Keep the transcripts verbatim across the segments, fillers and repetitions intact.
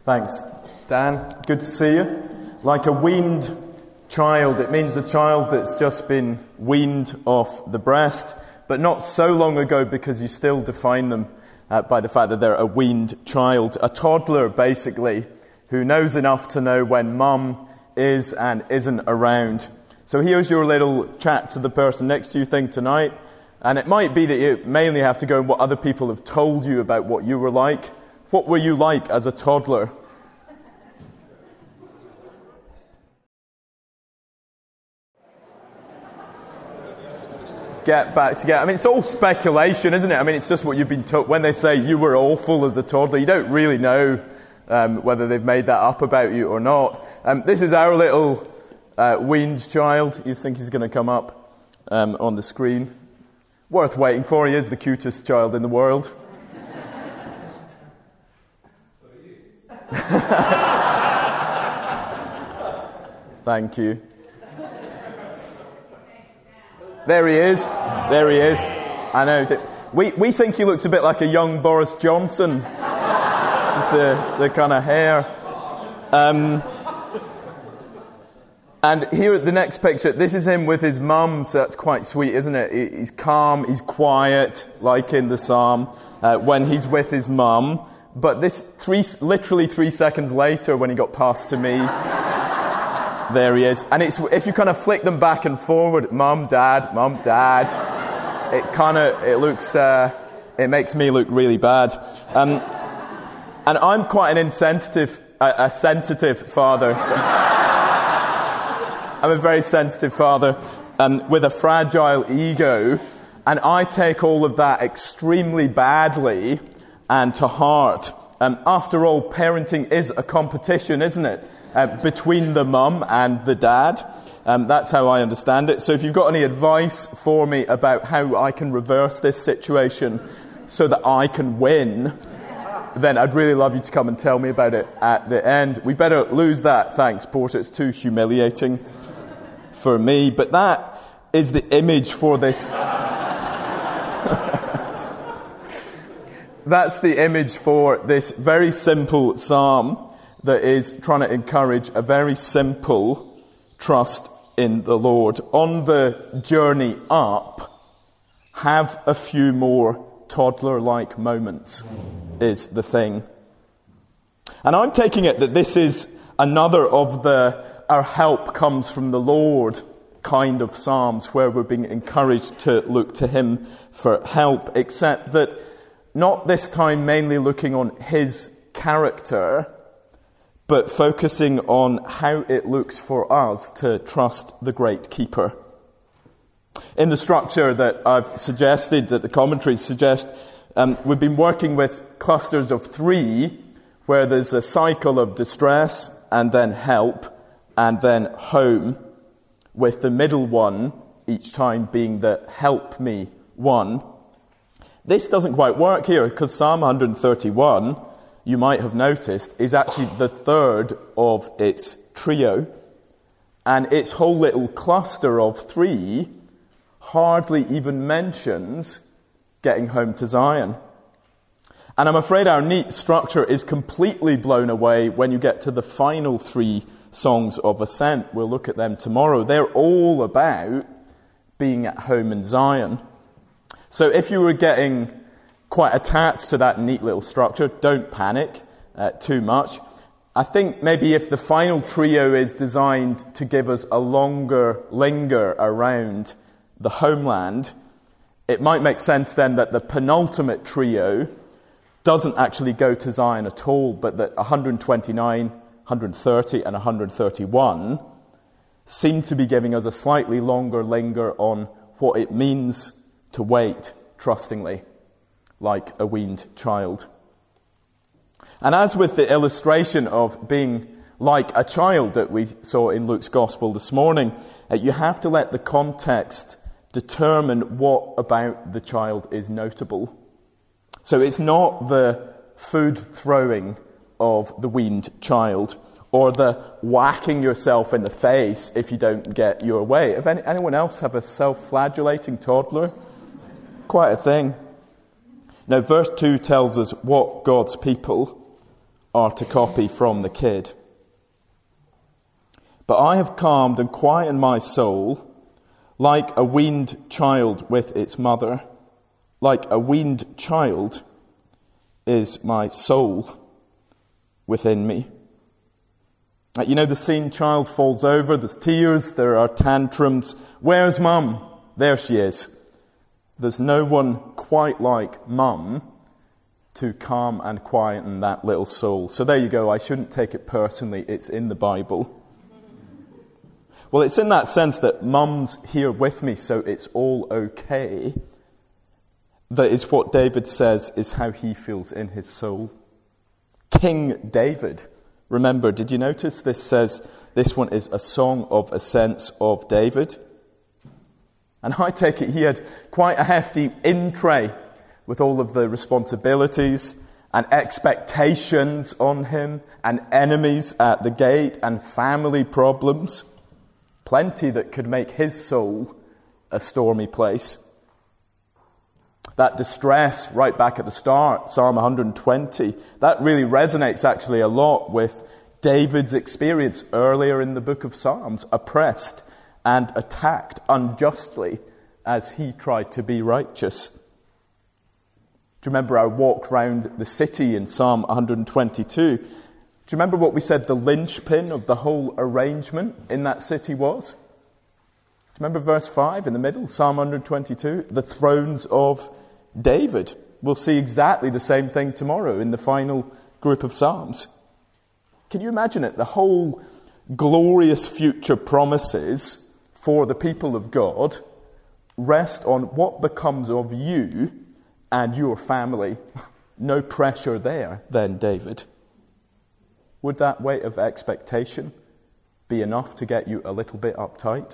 Thanks, Dan. Good to see you. Like a weaned child, it means a child that's just been weaned off the breast, but not so long ago because you still define them uh, by the fact that they're a weaned child. A toddler, basically, who knows enough to know when mum is and isn't around. So here's your little chat to the person next to you thing tonight. And it might be that you mainly have to go on what other people have told you about what you were like. What were you like as a toddler? Get back together. I mean, it's all speculation, isn't it? I mean, it's just what you've been told. When they say you were awful as a toddler, you don't really know um, whether they've made that up about you or not. Um, this is our little uh, weaned child. You think he's going to come up um, on the screen? Worth waiting for. He is the cutest child in the world. Thank you. There he is. There he is. I know. We we think he looks a bit like a young Boris Johnson with the the kind of hair. Um, and here at the next picture, this is him with his mum, so that's quite sweet, isn't it? He's calm, he's quiet, like in the psalm, uh, when he's with his mum. But this three, literally three seconds later, when he got past to me, there he is. And it's if you kind of flick them back and forward, mum, dad, mum, dad, it kind of it looks uh, it makes me look really bad. Um, and I'm quite an insensitive, a, a sensitive father. So I'm a very sensitive father um, with a fragile ego, and I take all of that extremely badly and to heart. Um, after all, parenting is a competition, isn't it? Uh, between the mum and the dad. Um, that's how I understand it. So if you've got any advice for me about how I can reverse this situation so that I can win, then I'd really love you to come and tell me about it at the end. We better lose that, thanks, Porter. It's too humiliating for me. But that is the image for this... That's the image for this very simple psalm that is trying to encourage a very simple trust in the Lord. On the journey up, have a few more toddler-like moments is the thing. And I'm taking it that this is another of the our help comes from the Lord kind of psalms where we're being encouraged to look to him for help, except that not this time mainly looking on his character, but focusing on how it looks for us to trust the great keeper. In the structure that I've suggested, that the commentaries suggest, um, we've been working with clusters of three, where there's a cycle of distress, and then help, and then home, with the middle one each time being the help me one. This doesn't quite work here, because Psalm one thirty-one, you might have noticed, is actually the third of its trio. And its whole little cluster of three hardly even mentions getting home to Zion. And I'm afraid our neat structure is completely blown away when you get to the final three songs of ascent. We'll look at them tomorrow. They're all about being at home in Zion. So if you were getting quite attached to that neat little structure, don't panic uh, too much. I think maybe if the final trio is designed to give us a longer linger around the homeland, it might make sense then that the penultimate trio doesn't actually go to Zion at all, but that one twenty-nine, one thirty, and one thirty-one seem to be giving us a slightly longer linger on what it means to wait trustingly, like a weaned child. And as with the illustration of being like a child that we saw in Luke's Gospel this morning, uh, you have to let the context determine what about the child is notable. So it's not the food throwing of the weaned child, or the whacking yourself in the face if you don't get your way. If any, anyone else have a self-flagellating toddler? Quite a thing. Now, verse two tells us what God's people are to copy from the kid. But I have calmed and quietened my soul like a weaned child with its mother. Like a weaned child is my soul within me. You know the scene, child falls over, there's tears, there are tantrums. Where's mum? There she is. There's no one quite like mum to calm and quieten that little soul. So there you go, I shouldn't take it personally, it's in the Bible. Well, it's in that sense that mum's here with me, so it's all okay. That is what David says is how he feels in his soul. King David, remember, did you notice this says this one is a song of ascents of David? And I take it he had quite a hefty in tray with all of the responsibilities and expectations on him and enemies at the gate and family problems. Plenty that could make his soul a stormy place. That distress right back at the start, Psalm one hundred twenty, that really resonates actually a lot with David's experience earlier in the book of Psalms, oppressed and attacked unjustly as he tried to be righteous. Do you remember I walked round the city in Psalm one hundred twenty-two? Do you remember what we said the linchpin of the whole arrangement in that city was? Do you remember verse five in the middle, Psalm one hundred twenty-two? The thrones of David. We'll see exactly the same thing tomorrow in the final group of Psalms. Can you imagine it? The whole glorious future promises for the people of God rest on what becomes of you and your family. No pressure there then, David. Would that weight of expectation be enough to get you a little bit uptight?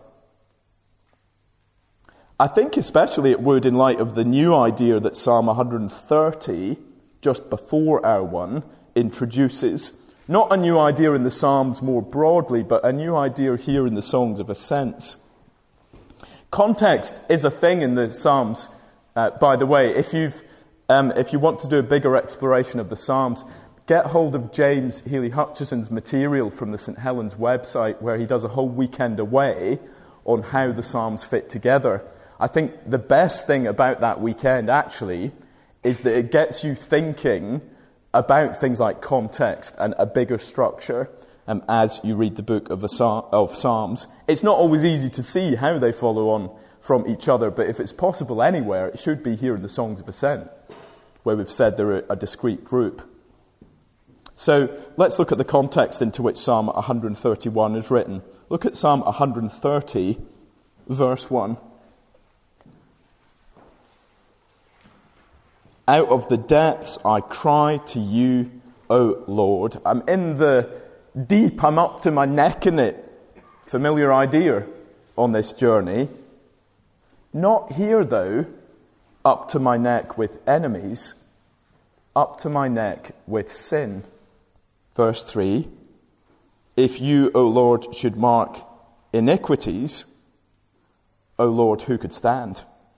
I think especially it would in light of the new idea that Psalm one hundred thirty, just before our one, introduces. Not a new idea in the Psalms more broadly, but a new idea here in the Songs of Ascents. Context is a thing in the Psalms, uh, by the way. If you've, um, if you want to do a bigger exploration of the Psalms, get hold of James Healy Hutchison's material from the Saint Helens website, where he does a whole weekend away on how the Psalms fit together. I think the best thing about that weekend, actually, is that it gets you thinking about things like context and a bigger structure um, as you read the book of, the, of Psalms. It's not always easy to see how they follow on from each other, but if it's possible anywhere, it should be here in the Songs of Ascent, where we've said they're a discrete group. So let's look at the context into which Psalm one hundred thirty-one is written. Look at Psalm one hundred thirty, verse one. Out of the depths I cry to you, O Lord. I'm in the deep, I'm up to my neck in it. Familiar idea on this journey. Not here, though, up to my neck with enemies, up to my neck with sin. Verse three, if you, O Lord, should mark iniquities, O Lord, who could stand?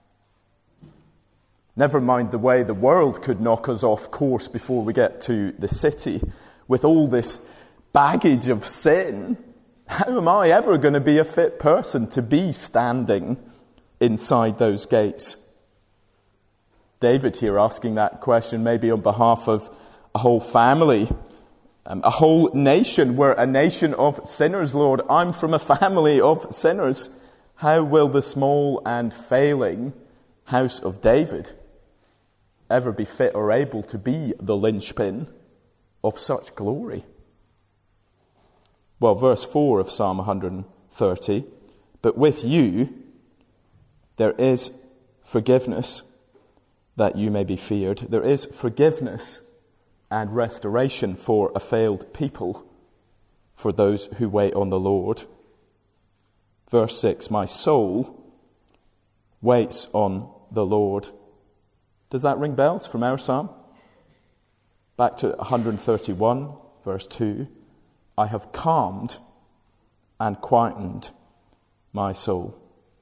Never mind the way the world could knock us off course before we get to the city. With all this baggage of sin, how am I ever going to be a fit person to be standing inside those gates? David here asking that question maybe on behalf of a whole family, um, a whole nation. We're a nation of sinners, Lord. I'm from a family of sinners. How will the small and failing house of David ever be fit or able to be the linchpin of such glory? Well, verse four of Psalm one hundred thirty, but with you there is forgiveness that you may be feared. There is forgiveness and restoration for a failed people, for those who wait on the Lord. Verse six, my soul waits on the Lord. Does that ring bells from our psalm? Back to one hundred thirty-one, verse two. I have calmed and quietened my soul.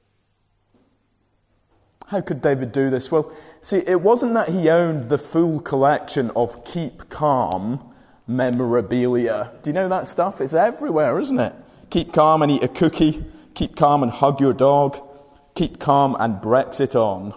How could David do this? Well, see, it wasn't that he owned the full collection of keep calm memorabilia. Do you know that stuff? It's everywhere, isn't it? Keep calm and eat a cookie. Keep calm and hug your dog. Keep calm and Brexit on.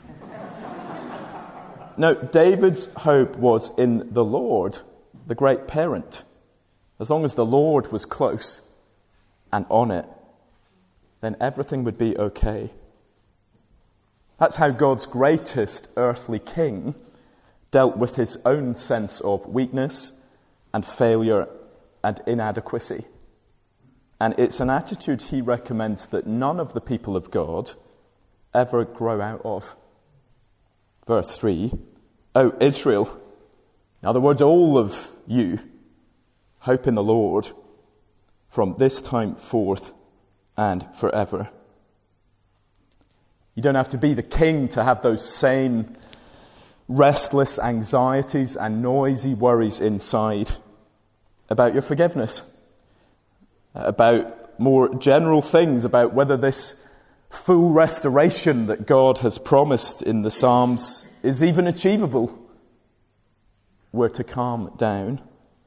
No, David's hope was in the Lord, the great parent. As long as the Lord was close and on it, then everything would be okay. That's how God's greatest earthly king dealt with his own sense of weakness and failure and inadequacy. And it's an attitude he recommends that none of the people of God ever grow out of. Verse three, O Israel, in other words, all of you, hope in the Lord from this time forth and forever. You don't have to be the king to have those same restless anxieties and noisy worries inside about your forgiveness, about more general things, about whether this full restoration that God has promised in the Psalms is even achievable. We're to calm down.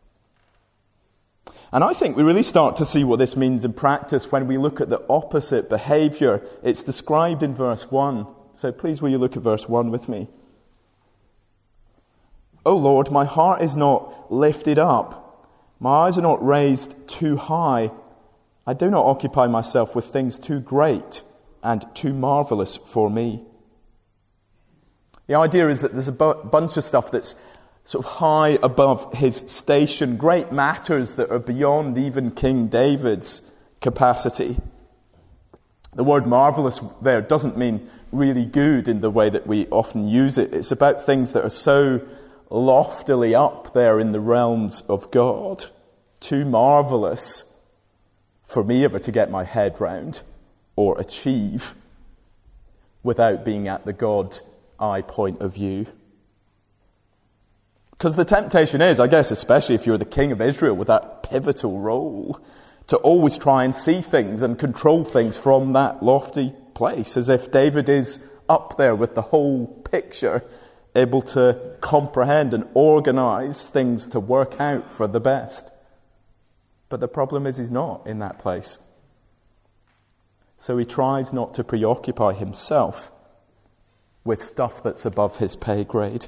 And I think we really start to see what this means in practice when we look at the opposite behaviour. It's described in verse one. So please will you look at verse one with me. O Lord, my heart is not lifted up. My eyes are not raised too high. I do not occupy myself with things too great and too marvellous for me. The idea is that there's a bu- bunch of stuff that's sort of high above his station, great matters that are beyond even King David's capacity. The word marvellous there doesn't mean really good in the way that we often use it. It's about things that are so loftily up there in the realms of God, too marvellous for me ever to get my head round or achieve without being at the God-eye point of view. Because the temptation is, I guess, especially if you're the king of Israel with that pivotal role, to always try and see things and control things from that lofty place, as if David is up there with the whole picture, able to comprehend and organize things to work out for the best. But the problem is he's not in that place. So he tries not to preoccupy himself with stuff that's above his pay grade.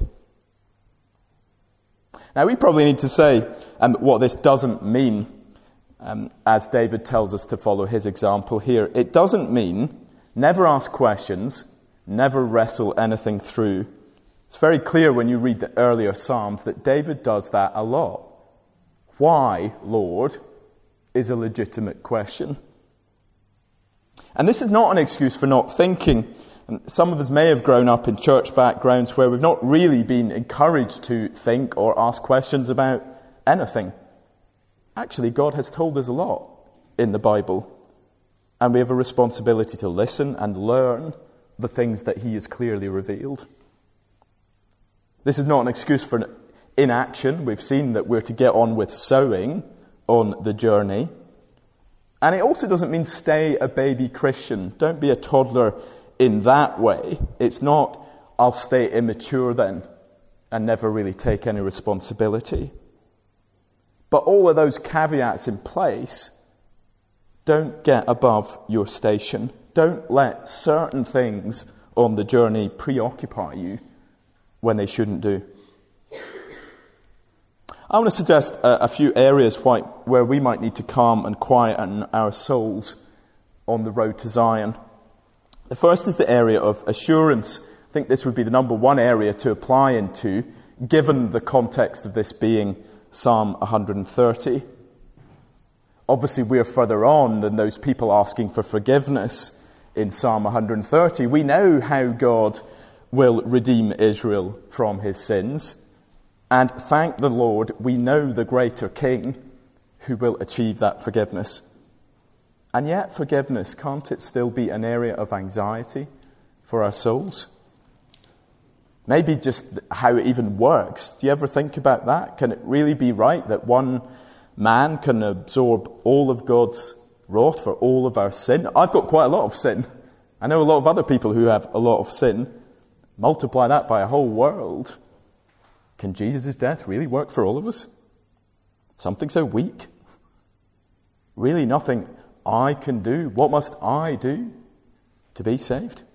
Now, we probably need to say um, what this doesn't mean, um, as David tells us to follow his example here. It doesn't mean never ask questions, never wrestle anything through. It's very clear when you read the earlier Psalms that David does that a lot. Why, Lord, is a legitimate question. And this is not an excuse for not thinking. Some of us may have grown up in church backgrounds where we've not really been encouraged to think or ask questions about anything. Actually, God has told us a lot in the Bible, and we have a responsibility to listen and learn the things that He has clearly revealed. This is not an excuse for inaction. We've seen that we're to get on with sowing on the journey. And it also doesn't mean stay a baby Christian. Don't be a toddler in that way. It's not, I'll stay immature then and never really take any responsibility. But all of those caveats in place, don't get above your station. Don't let certain things on the journey preoccupy you when they shouldn't do. I want to suggest a, a few areas why, where we might need to calm and quieten our souls on the road to Zion. The first is the area of assurance. I think this would be the number one area to apply into, given the context of this being Psalm one hundred thirty. Obviously, we're further on than those people asking for forgiveness in Psalm one hundred thirty. We know how God will redeem Israel from his sins. And thank the Lord, we know the greater King who will achieve that forgiveness. And yet, forgiveness, can't it still be an area of anxiety for our souls? Maybe just how it even works. Do you ever think about that? Can it really be right that one man can absorb all of God's wrath for all of our sin? I've got quite a lot of sin. I know a lot of other people who have a lot of sin. Multiply that by a whole world. Can Jesus' death really work for all of us? Something so weak. Really nothing I can do. What must I do to be saved?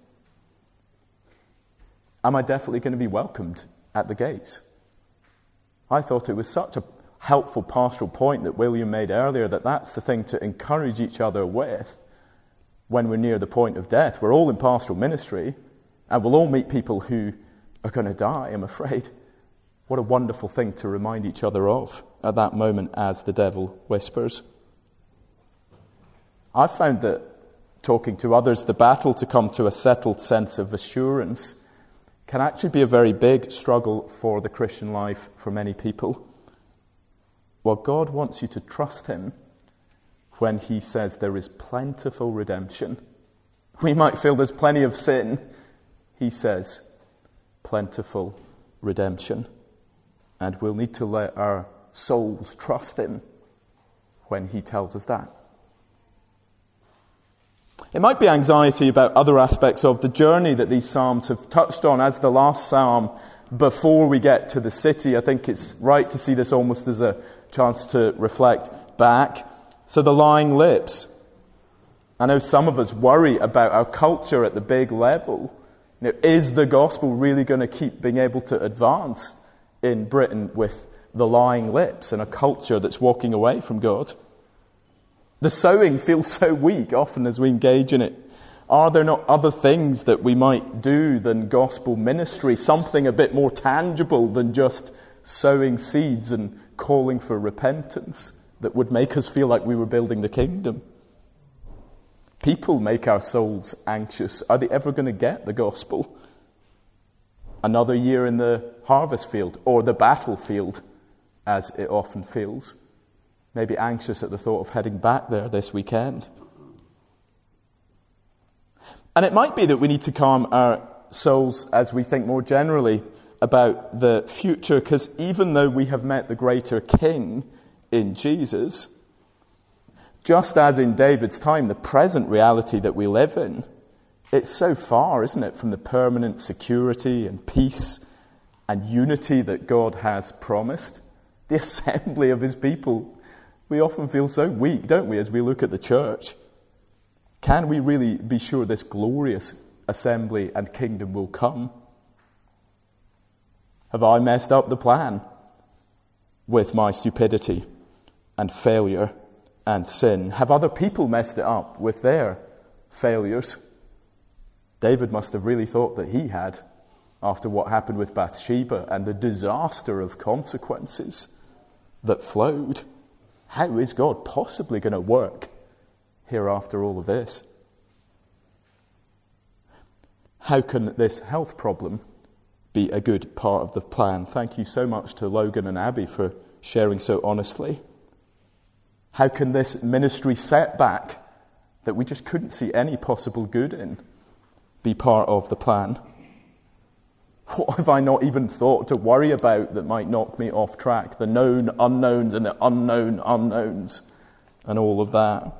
Am I definitely going to be welcomed at the gates? I thought it was such a helpful pastoral point that William made earlier, that that's the thing to encourage each other with when we're near the point of death. We're all in pastoral ministry, and we'll all meet people who are going to die, I'm afraid. What a wonderful thing to remind each other of at that moment as the devil whispers. I've found that talking to others, the battle to come to a settled sense of assurance can actually be a very big struggle for the Christian life for many people. Well, God wants you to trust him when he says there is plentiful redemption. We might feel there's plenty of sin. He says plentiful redemption. And we'll need to let our souls trust him when he tells us that. It might be anxiety about other aspects of the journey that these psalms have touched on. As the last psalm, before we get to the city, I think it's right to see this almost as a chance to reflect back. So the lying lips. I know some of us worry about our culture at the big level. You know, is the gospel really going to keep being able to advance in Britain with the lying lips and a culture that's walking away from God? The sowing feels so weak often as we engage in it. Are there not other things that we might do than gospel ministry? Something a bit more tangible than just sowing seeds and calling for repentance that would make us feel like we were building the kingdom? People make our souls anxious. Are they ever going to get the gospel? Another year in the harvest field, or the battlefield, as it often feels. Maybe anxious at the thought of heading back there this weekend. And it might be that we need to calm our souls as we think more generally about the future, because even though we have met the greater King in Jesus, just as in David's time, the present reality that we live in, it's so far, isn't it, from the permanent security and peace and unity that God has promised. The assembly of his people. We often feel so weak, don't we, as we look at the church? Can we really be sure this glorious assembly and kingdom will come? Have I messed up the plan with my stupidity and failure and sin? Have other people messed it up with their failures? David must have really thought that he had, after what happened with Bathsheba and the disaster of consequences that flowed. How is God possibly going to work here after all of this? How can this health problem be a good part of the plan? Thank you so much to Logan and Abby for sharing so honestly. How can this ministry setback that we just couldn't see any possible good in be part of the plan? What have I not even thought to worry about that might knock me off track? The known unknowns and the unknown unknowns and all of that.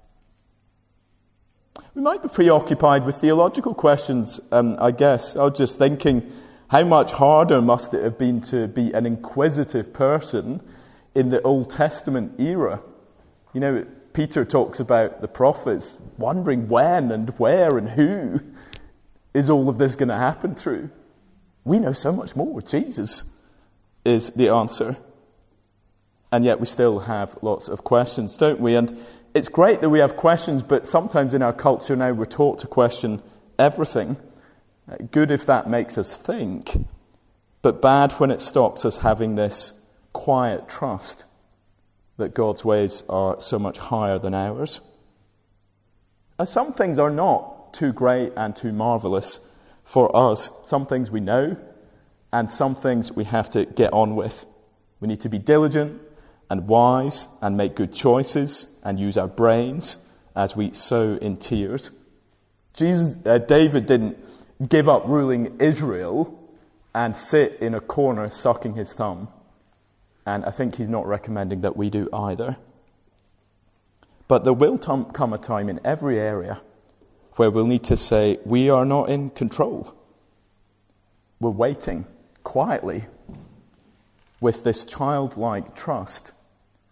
We might be preoccupied with theological questions, um, I guess. I was just thinking, how much harder must it have been to be an inquisitive person in the Old Testament era? You know, Peter talks about the prophets wondering when and where and who is all of this going to happen through. We know so much more. Jesus is the answer. And yet we still have lots of questions, don't we? And it's great that we have questions, but sometimes in our culture now we're taught to question everything. Good if that makes us think, but bad when it stops us having this quiet trust that God's ways are so much higher than ours. Some things are not too great and too marvellous for us. Some things we know, and some things we have to get on with. We need to be diligent and wise and make good choices and use our brains as we sow in tears. Jesus, uh, David didn't give up ruling Israel and sit in a corner sucking his thumb. And I think he's not recommending that we do either. But there will t- come a time in every area where we'll need to say, we are not in control. We're waiting quietly with this childlike trust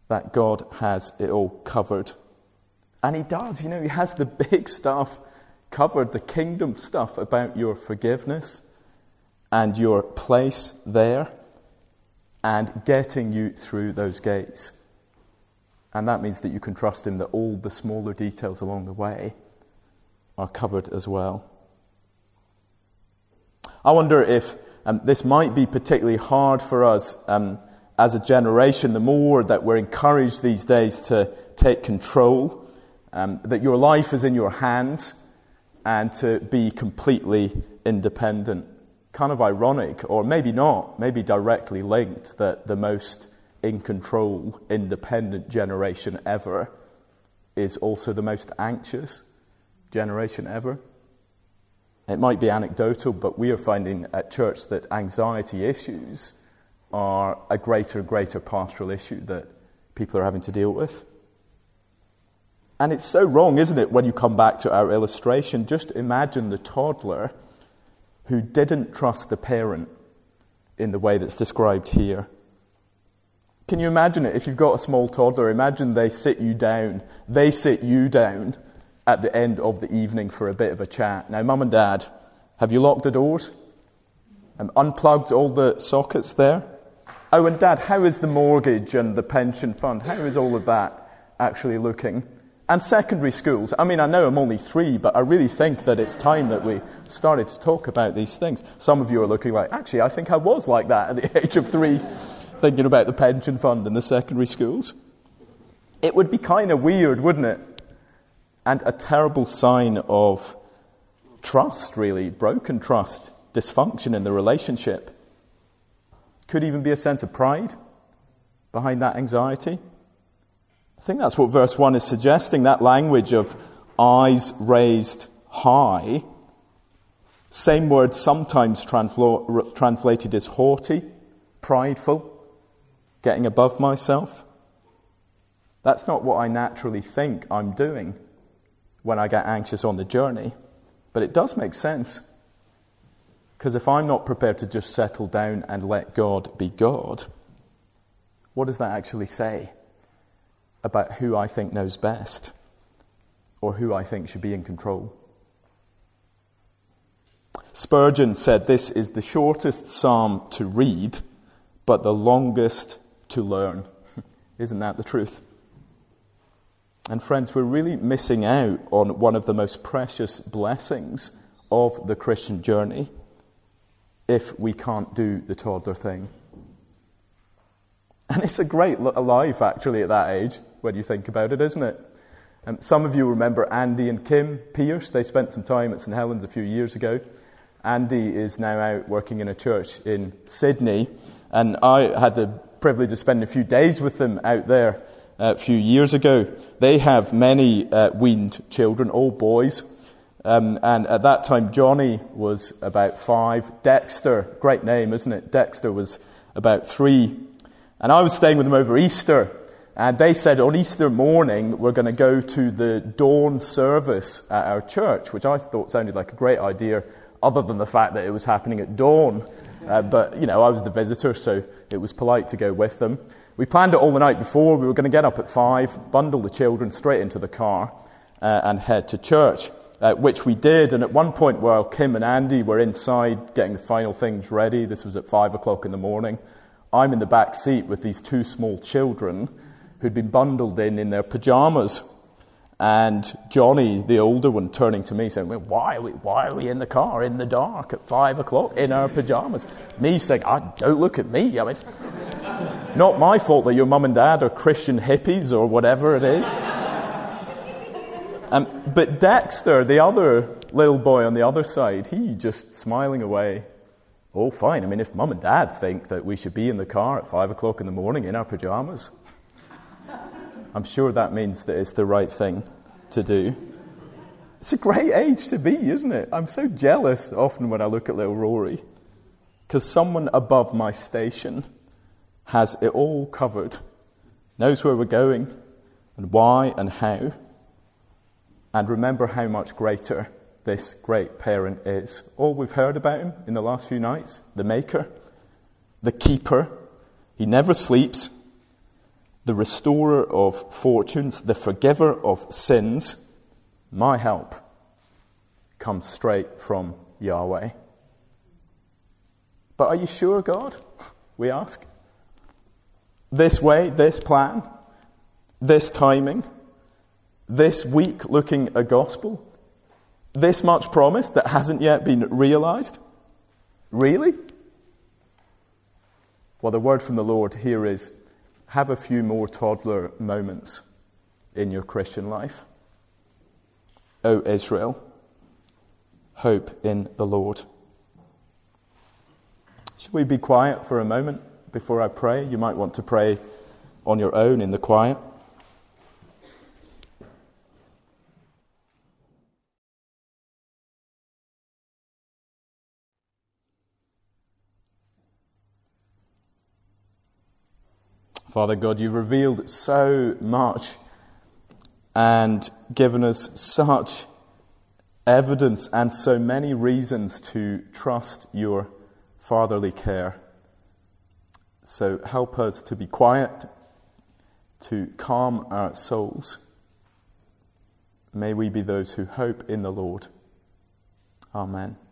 that God has it all covered. And he does, you know, he has the big stuff covered, the kingdom stuff about your forgiveness and your place there and getting you through those gates. And that means that you can trust him that all the smaller details along the way are covered as well. I wonder if um, this might be particularly hard for us um, as a generation, the more that we're encouraged these days to take control, um, that your life is in your hands, and to be completely independent. Kind of ironic, or maybe not, maybe directly linked, that the most in control, independent generation ever is also the most anxious generation ever. It might be anecdotal, but we are finding at church that anxiety issues are a greater and greater pastoral issue that people are having to deal with. And it's so wrong, isn't it, when you come back to our illustration? Just imagine the toddler who didn't trust the parent in the way that's described here. Can you imagine it? If you've got a small toddler, imagine they sit you down, they sit you down at the end of the evening for a bit of a chat. Now, Mum and Dad, have you locked the doors? And unplugged all the sockets there? Oh, and Dad, how is the mortgage and the pension fund? How is all of that actually looking? And secondary schools. I mean, I know I'm only three, but I really think that it's time that we started to talk about these things. Some of you are looking like, actually, I think I was like that at the age of three, thinking about the pension fund and the secondary schools. It would be kind of weird, wouldn't it? And a terrible sign of trust, really, broken trust, dysfunction in the relationship. Could even be a sense of pride behind that anxiety. I think that's what verse one is suggesting, that language of eyes raised high. Same word sometimes translo- translated as haughty, prideful, getting above myself. That's not what I naturally think I'm doing when I get anxious on the journey. But it does make sense. Because if I'm not prepared to just settle down and let God be God, what does that actually say about who I think knows best, or who I think should be in control? Spurgeon said this is the shortest psalm to read, but the longest to learn. Isn't that the truth? And friends, we're really missing out on one of the most precious blessings of the Christian journey if we can't do the toddler thing. And it's a great life, actually, at that age, when you think about it, isn't it? Um, some of you remember Andy and Kim Pierce. They spent some time at St Helens a few years ago. Andy is now out working in a church in Sydney, and I had the privilege of spending a few days with them out there a few years ago. They have many uh, weaned children, all boys. Um, and at that time, Johnny was about five. Dexter, great name, isn't it? Dexter was about three. And I was staying with them over Easter. And they said on Easter morning, we're going to go to the dawn service at our church, which I thought sounded like a great idea, other than the fact that it was happening at dawn. Uh, but, you know, I was the visitor, so it was polite to go with them. We planned it all the night before. We were going to get up at five, bundle the children straight into the car, uh, and head to church, uh, which we did. And at one point, while Kim and Andy were inside getting the final things ready, this was at five o'clock in the morning, I'm in the back seat with these two small children who'd been bundled in in their pajamas. And Johnny, the older one, turning to me saying, well, why are we, why are we in the car in the dark at five o'clock in our pajamas? Me saying, oh, don't look at me. I mean, not my fault that your mum and dad are Christian hippies or whatever it is. um, but Dexter, the other little boy on the other side, he just smiling away. Oh, fine. I mean, if mum and dad think that we should be in the car at five o'clock in the morning in our pajamas, I'm sure that means that it's the right thing to do. It's a great age to be, isn't it? I'm so jealous often when I look at little Rory, because someone above my station has it all covered, knows where we're going and why and how, and remember how much greater this great parent is. All we've heard about him in the last few nights, the maker, the keeper, he never sleeps, the restorer of fortunes, the forgiver of sins, my help comes straight from Yahweh. But are you sure, God? We ask. This way, this plan, this timing, this week looking a gospel, this much promise that hasn't yet been realized? Really? Well, the word from the Lord here is, have a few more toddler moments in your Christian life. O Israel, hope in the Lord. Should we be quiet for a moment before I pray? You might want to pray on your own in the quiet. Father God, you've revealed so much and given us such evidence and so many reasons to trust your fatherly care. So help us to be quiet, to calm our souls. May we be those who hope in the Lord. Amen.